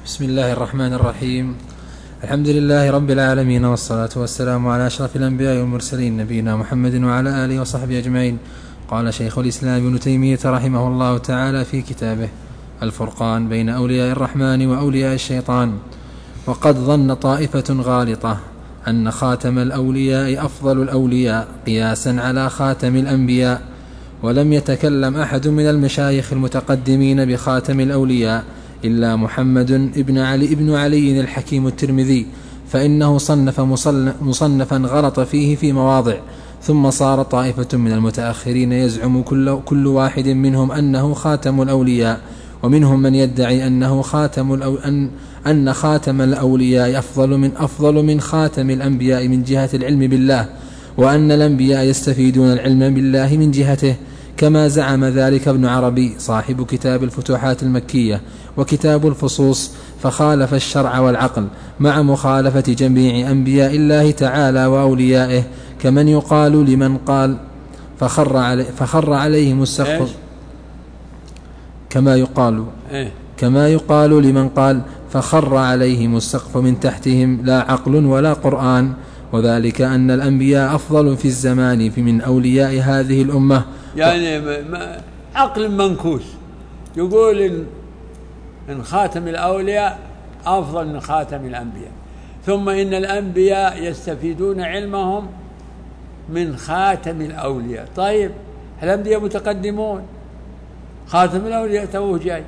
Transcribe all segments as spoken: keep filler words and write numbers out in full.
بسم الله الرحمن الرحيم. الحمد لله رب العالمين، والصلاة والسلام على أشرف الأنبياء والمرسلين، نبينا محمد وعلى آله وصحبه أجمعين. قال شيخ الإسلام ابن تيمية رحمه الله تعالى في كتابه الفرقان بين أولياء الرحمن وأولياء الشيطان: وقد ظن طائفة غالطة أن خاتم الأولياء أفضل الأولياء قياسا على خاتم الأنبياء، ولم يتكلم أحد من المشايخ المتقدمين بخاتم الأولياء إلا محمد ابن علي ابن علي الحكيم الترمذي، فإنه صنف مصنفا غلط فيه في مواضع. ثم صار طائفة من المتأخرين يزعم كل, كل واحد منهم أنه خاتم الأولياء، ومنهم من يدعي أنه خاتم الأو أن, أن خاتم الأولياء أفضل من أفضل من خاتم الأنبياء من جهة العلم بالله، وأن الأنبياء يستفيدون العلم بالله من جهته، كما زعم ذلك ابن عربي صاحب كتاب الفتوحات المكية وكتاب الفصوص، فخالف الشرع والعقل مع مخالفة جميع أنبياء الله تعالى وأوليائه، كمن يقال لمن قال فخر, علي فخر عليهم السقف، كما يقال كما يقال لمن قال فخر عليهم السقف من تحتهم لا عقل ولا قرآن، وذلك أن الأنبياء أفضل في الزمان في من أولياء هذه الأمة. يعني عقل منكوس يقول إن, إن خاتم الأولياء أفضل من خاتم الأنبياء، ثم إن الأنبياء يستفيدون علمهم من خاتم الأولياء. طيب الأنبياء متقدمون، خاتم الأولياء توه جاي.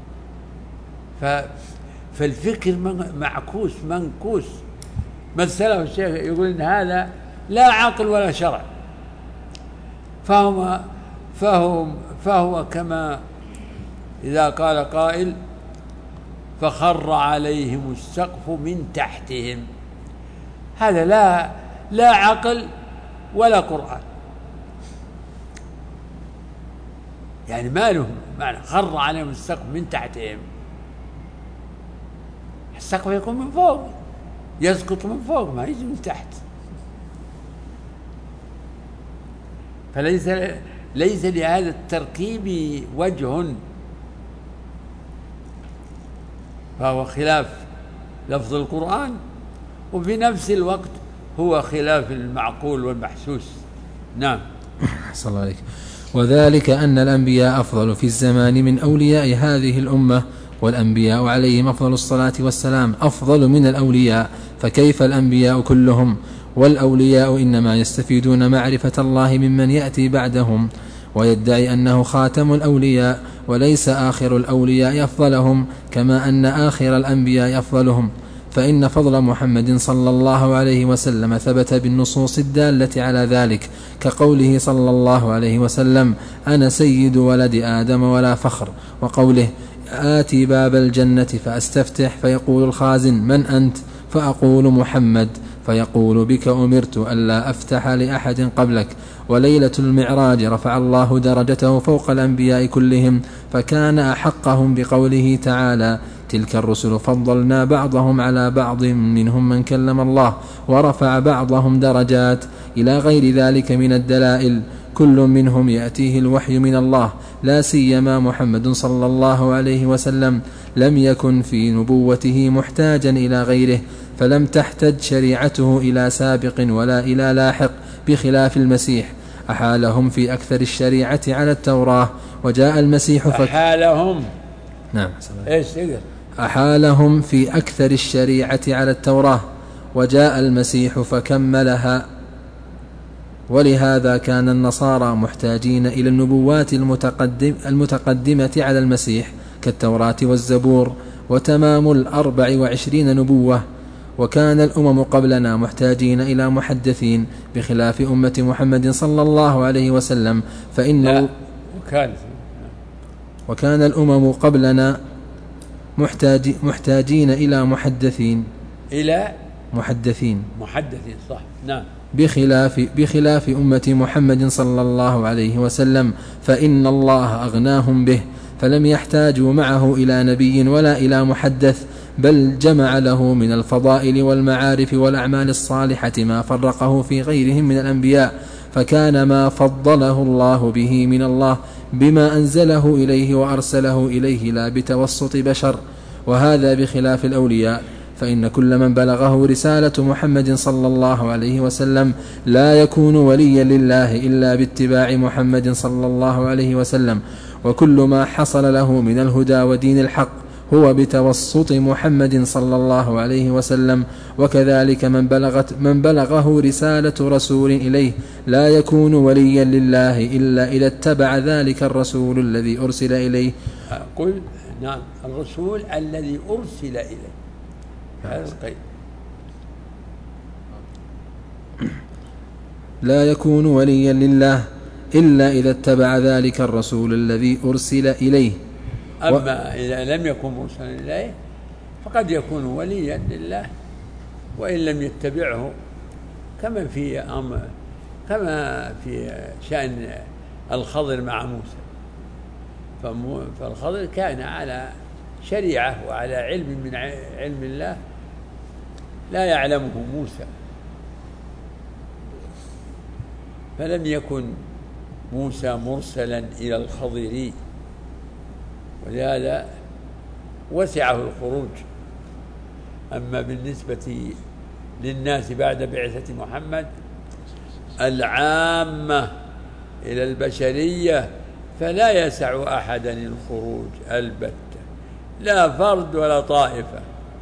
فالفكر معكوس منكوس. مثله الشيخ يقول إن هذا لا عقل ولا شرع، فهم فهم فهو كما إذا قال قائل فخر عليهم السقف من تحتهم، هذا لا لا عقل ولا قرآن. يعني ما لهم معنى خر عليهم السقف من تحتهم. السقف يكون من فوق، يسقط من فوق، ما يجي من تحت. فليس ليس لهذا التركيب وجه، فهو خلاف لفظ القرآن، وفي نفس الوقت هو خلاف المعقول والمحسوس. نعم. صلى الله عليك. وذلك أن الأنبياء أفضل في الزمان من أولياء هذه الأمة، والأنبياء عليهم أفضل الصلاة والسلام أفضل من الأولياء، فكيف الأنبياء كلهم؟ والأولياء إنما يستفيدون معرفة الله ممن يأتي بعدهم، ويدعي أنه خاتم الأولياء وليس آخر الأولياء أفضلهم، كما أن آخر الأنبياء أفضلهم. فإن فضل محمد صلى الله عليه وسلم ثبت بالنصوص الدالة على ذلك، كقوله صلى الله عليه وسلم: أنا سيد ولد آدم ولا فخر، وقوله: آتي باب الجنة فأستفتح فيقول الخازن: من أنت؟ فأقول: محمد، فيقول: بك أمرت ألا أفتح لأحد قبلك. وليلة المعراج رفع الله درجته فوق الأنبياء كلهم، فكان أحقهم بقوله تعالى: تلك الرسل فضلنا بعضهم على بعض منهم من كلم الله ورفع بعضهم درجات، إلى غير ذلك من الدلائل. كل منهم يأتيه الوحي من الله، لا سيما محمد صلى الله عليه وسلم لم يكن في نبوته محتاجا إلى غيره، فلم تحتج شريعته إلى سابق ولا إلى لاحق، بخلاف المسيح. أحالهم في أكثر الشريعة على التوراة، وجاء المسيح فك... أحالهم نعم إيش أحالهم في أكثر الشريعة على التوراة، وجاء المسيح فكملها. ولهذا كان النصارى محتاجين إلى النبوات المتقدم المتقدمة على المسيح كالتوراة والزبور، وتمام الأربع وعشرين نبوة. وكان الأمم قبلنا محتاجين إلى محدثين، بخلاف أمة محمد صلى الله عليه وسلم، فإن وكان, وكان الأمم قبلنا محتاج محتاجين إلى محدثين إلى محدثين محدثين صح. نعم. بخلاف, بخلاف أمة محمد صلى الله عليه وسلم، فإن الله أغناهم به، فلم يحتاجوا معه إلى نبي ولا إلى محدث، بل جمع له من الفضائل والمعارف والأعمال الصالحة ما فرقه في غيرهم من الأنبياء، فكان ما فضله الله به من الله بما أنزله إليه وأرسله إليه، لا بتوسط بشر. وهذا بخلاف الأولياء، فإن كل من بلغه رسالة محمد صلى الله عليه وسلم لا يكون وليا لله إلا باتباع محمد صلى الله عليه وسلم، وكل ما حصل له من الهدى ودين الحق هو بتوسط محمد صلى الله عليه وسلم. وكذلك من, بلغت من بلغه رسالة رسول إليه لا يكون وليا لله إلا إذا اتبع ذلك الرسول الذي أرسل إليه. قل نعم، الرسول الذي أرسل إليه، هذا القيد. لا يكون وليا لله إلا إذا اتبع ذلك الرسول الذي أرسل إليه. أما إذا لم يكن مرسلا إليه فقد يكون وليا لله وإن لم يتبعه، كما في أمر كما في شأن الخضر مع موسى، فالخضر كان على شريعة وعلى علم من علم الله لا يعلمه موسى، فلم يكن موسى مرسلا إلى الخضر، ولهذا وسعه الخروج. أما بالنسبة للناس بعد بعثة محمد العامة إلى البشرية فلا يسع أحدا الخروج البتة، لا فرد ولا طائفة.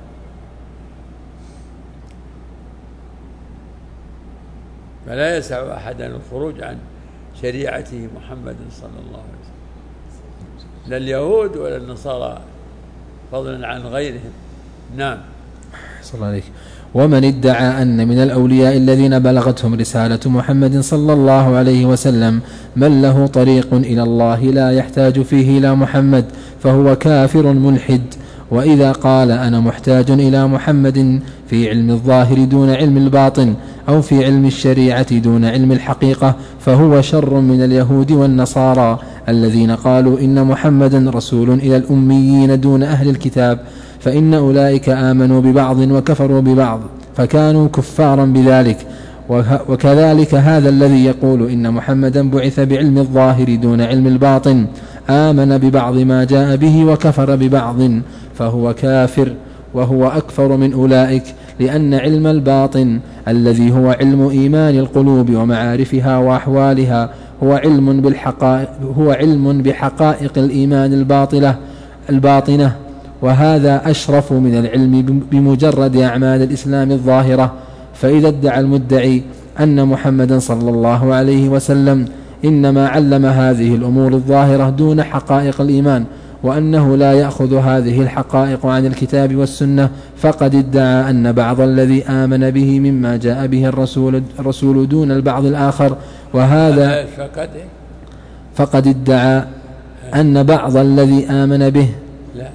فلا يسع أحدا الخروج عن شريعته محمد صلى الله عليه وسلم، لا اليهود ولا النصارى، فضلا عن غيرهم. نعم. صلى الله عليه. ومن ادعى أن من الأولياء الذين بلغتهم رسالة محمد صلى الله عليه وسلم من له طريق إلى الله لا يحتاج فيه إلى محمد فهو كافر ملحد. وإذا قال أنا محتاج إلى محمد في علم الظاهر دون علم الباطن أو في علم الشريعة دون علم الحقيقة فهو شر من اليهود والنصارى الذين قالوا إن محمدا رسول إلى الأميين دون أهل الكتاب، فإن أولئك آمنوا ببعض وكفروا ببعض فكانوا كفارا بذلك. وكذلك هذا الذي يقول إن محمدا بعث بعلم الظاهر دون علم الباطن آمن ببعض ما جاء به وكفر ببعض فهو كافر، وهو أكفر من أولئك، لأن علم الباطن الذي هو علم إيمان القلوب ومعارفها وأحوالها هو علم بالحقائق هو علم بحقائق الإيمان الباطلة الباطنة وهذا أشرف من العلم بمجرد أعمال الإسلام الظاهرة. فإذا ادعى المدعي أن محمدا صلى الله عليه وسلم إنما علم هذه الأمور الظاهرة دون حقائق الإيمان وأنه لا يأخذ هذه الحقائق عن الكتاب والسنة فقد ادعى أن بعض الذي آمن به مما جاء به الرسول, الرسول دون البعض الآخر، وهذا فقد ادعى أن بعض الذي آمن به لا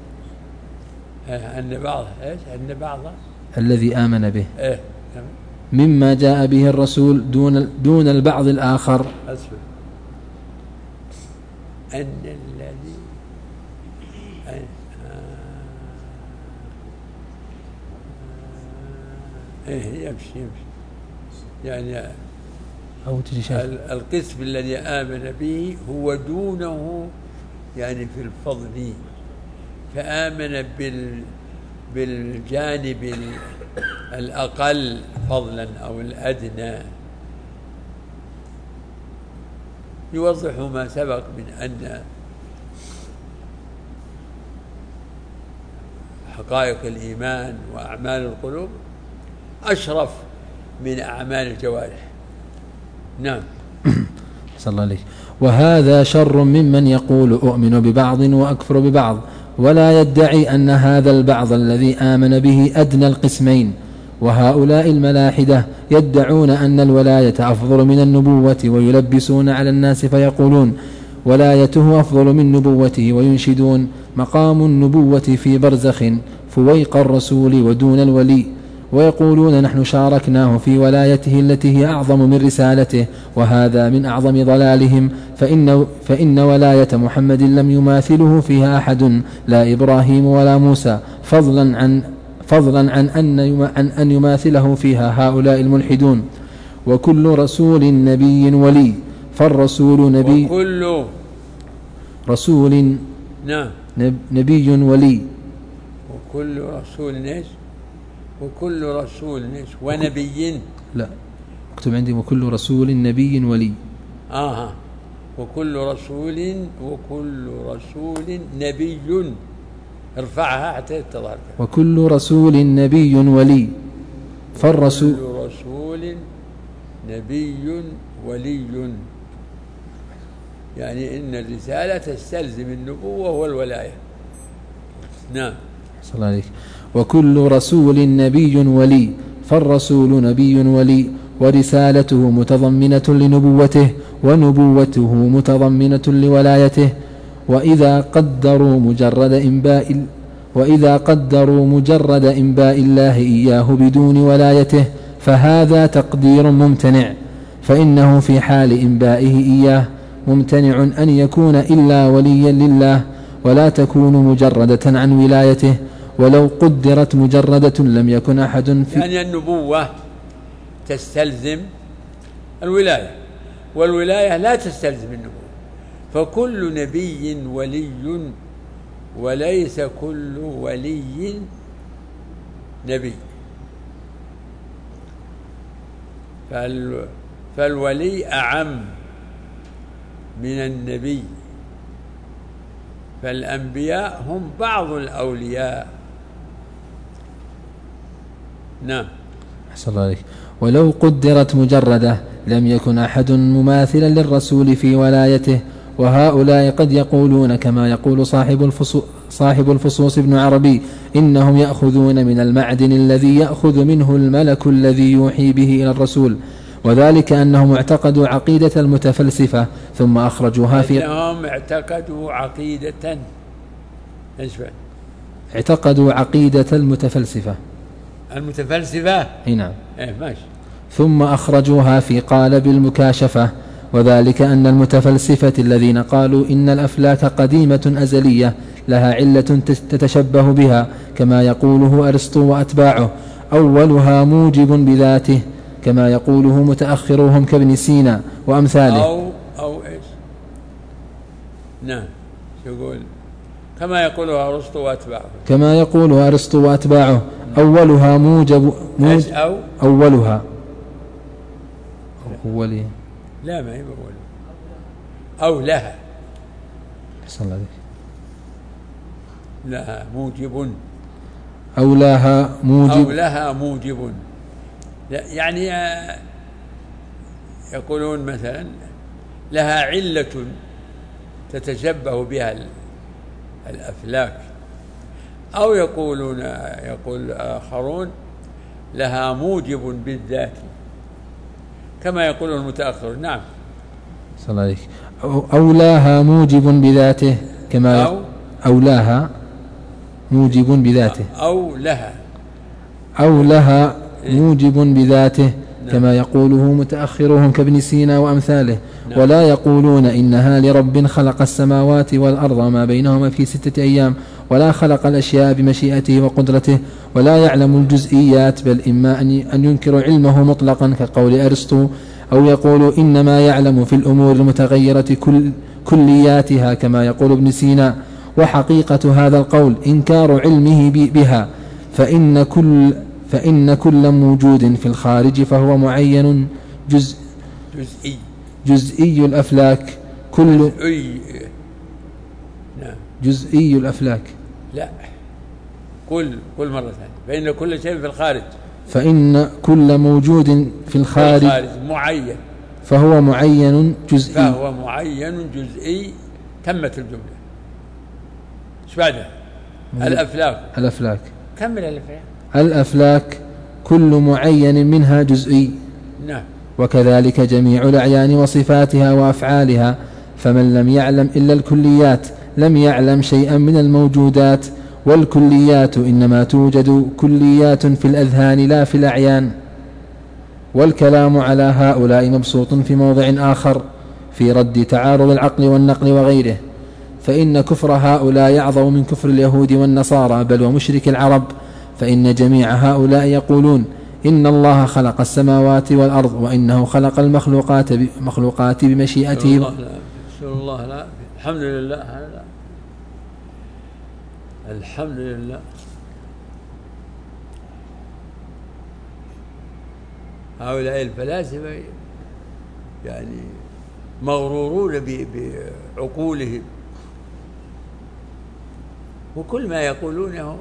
أن بعض إيش أن بعض الذي آمن به إيه؟ مما جاء به الرسول دون دون البعض الآخر. أسفل أن الذي أن إيه يمشي يمشي يعني أو القسم الذي آمن به هو دونه يعني في الفضل، فآمن بال بالجانب الأقل فضلا أو الأدنى. يوضح ما سبق من أن حقائق الإيمان وأعمال القلوب أشرف من أعمال الجوارح. نعم. صلى الله عليه. وهذا شر ممن يقول أؤمن ببعض وأكفر ببعض ولا يدعي أن هذا البعض الذي آمن به أدنى القسمين. وهؤلاء الملاحدة يدعون أن الولاية أفضل من النبوة ويلبسون على الناس فيقولون ولايته أفضل من نبوته وينشدون مقام النبوة في برزخ فويق الرسول ودون الولي، ويقولون نحن شاركناه في ولايته التي هي أعظم من رسالته، وهذا من أعظم ضلالهم. فإن, فإن ولاية محمد لم يماثله فيها أحد لا إبراهيم ولا موسى، فضلا عن فضلا عن أن, عن أن يماثله فيها هؤلاء الملحدون. وكل رسول نبي ولي، فالرسول نبي وكل رسول نعم نبي ولي وكل رسول ايش؟ وكل رسول ايش؟ ونبي. لا اكتب عندي وكل رسول نبي ولي. آه وكل رسول وكل رسول نبي، ارفعها حتى يتظاهر. وكل رسول نبي ولي فالرسول وكل رسول نبي ولي، يعني إن الرسالة تستلزم النبوة والولاية. نعم. صلى الله عليك. وكل رسول نبي ولي فالرسول نبي ولي، ورسالته متضمنة لنبوته ونبوته متضمنة لولايته. وإذا قدروا مجرد إنباء وإذا قدروا مجرد إنباء الله إياه بدون ولايته فهذا تقدير ممتنع، فإنه في حال إنبائه إياه ممتنع أن يكون إلا وليا لله، ولا تكون مجردة عن ولايته، ولو قدرت مجردة لم يكن أحد في يعني النبوة تستلزم الولاية، والولاية لا تستلزم النبوة، فكل نبي ولي وليس كل ولي نبي. فال فالولي أعم من النبي، فالأنبياء هم بعض الأولياء. نعم. أحسن الله عليك. ولو قدرت مجردة لم يكن أحد مماثلا للرسول في ولايته، وهؤلاء قد يقولون كما يقول صاحب الفصوص, صاحب الفصوص ابن عربي إنهم يأخذون من المعدن الذي يأخذ منه الملك الذي يوحي به إلى الرسول، وذلك أنهم اعتقدوا عقيدة المتفلسفة ثم أخرجوها في أنهم اعتقدوا عقيدة إيش بقى؟ اعتقدوا عقيدة المتفلسفة المتفلسفة اي نعم. إيه ماشي. ثم أخرجوها في قالب المكاشفة، وذلك أن المتفلسفة الذين قالوا إن الأفلاك قديمة أزلية لها علة تتشبه بها كما يقوله أرسطو وأتباعه، أولها موجب بذاته كما يقوله متأخرهم كابن سينا وأمثاله. أو أو إيش؟ نعم. يقول كما يقوله أرسطو وأتباعه كما يقوله أرسطو وأتباعه أولها موجب موج أو أولها أولي لا ما هي أول أو لها. أحسن الله عليك. لها موجب أو لها موجب أو لها موجب، يعني يقولون مثلا لها علة تتشبه بها الأفلاك، أو يقولون يقول آخرون لها موجب بالذات كما يقول المتأخر. نعم. صلى الله عليك. أو لها موجب بذاته كما أو, أو لها موجب بذاته أو لها أو لها موجب بذاته كما يقوله متأخرهم كابن سينا وأمثاله. نعم. ولا يقولون إنها لرب خلق السماوات والأرض ما بينهما في ستة أيام، ولا خلق الأشياء بمشيئته وقدرته، ولا يعلم الجزئيات، بل إما أن ينكر علمه مطلقا كقول أرسطو، أو يقول إنما يعلم في الأمور المتغيرة كل كلياتها كما يقول ابن سينا. وحقيقة هذا القول إنكار علمه بها، فإن كل فإن كل موجود في الخارج فهو معين جزء جزئي جزئي الأفلاك كل جزئي. نعم. جزئي الأفلاك. لا كل كل مرة ثانية. فإن كل شيء في الخارج فإن كل موجود في الخارج, في الخارج معين فهو معين جزئي فهو معين جزئي. تمت الجملة. ايش بعدها؟ الأفلاك الأفلاك كمل الأفلاك. الأفلاك كل معين منها جزئي. نعم. وكذلك جميع الأعيان وصفاتها وأفعالها، فمن لم يعلم إلا الكليات لم يعلم شيئا من الموجودات، والكليات إنما توجد كليات في الأذهان لا في الأعيان. والكلام على هؤلاء مبسوط في موضع آخر في رد تعارض العقل والنقل وغيره، فإن كفر هؤلاء يعظم من كفر اليهود والنصارى بل ومشرك العرب، فإن جميع هؤلاء يقولون إن الله خلق السماوات والأرض وإنه خلق المخلوقات مخلوقات بمشيئته. الله لا الله لا الحمد لله. هذا الحمد لله. هؤلاء الفلاسفة يعني مغرورون بعقولهم، وكل ما يقولونه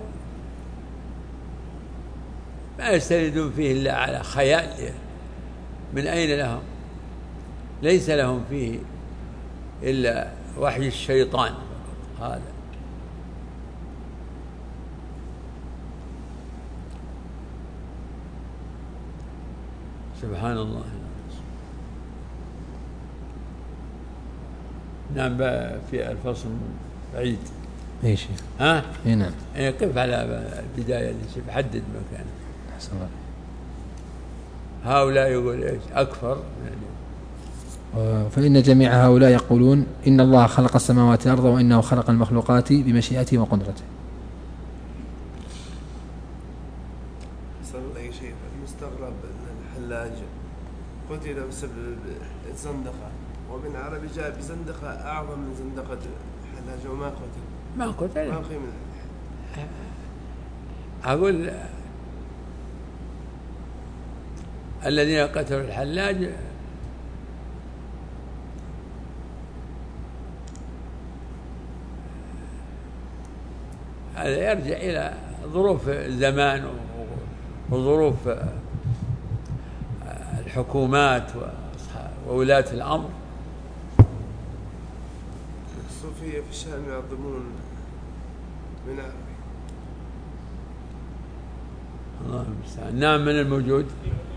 ما يستندون فيه إلا على خيال. من أين لهم؟ ليس لهم فيه إلا وحي الشيطان هذا. سبحان الله. نعم، في الفصل بعيد. ايش ها؟ اي نعم. قف على البداية اللي حدد مكانه. أحسن الله. هؤلاء يقول ايش؟ أكفر يعني. فإن جميع هؤلاء يقولون إن الله خلق السماوات والأرض وإنه خلق المخلوقات بمشيئته وقدرته. صار أي شيء المستغرب أن الحلاج قتل بسبب الزندقة، ومن عربي جاء بزندقة أعظم من زندقة الحلاج وما قتل. ما قتل. ما قيمة. أقول الذين قتلوا الحلاج هذا يرجع إلى ظروف الزمان وظروف الحكومات وولاة الأمر. الصوفية في الشام يعظمون من عربي. الله المستعان. نعم، من الموجود.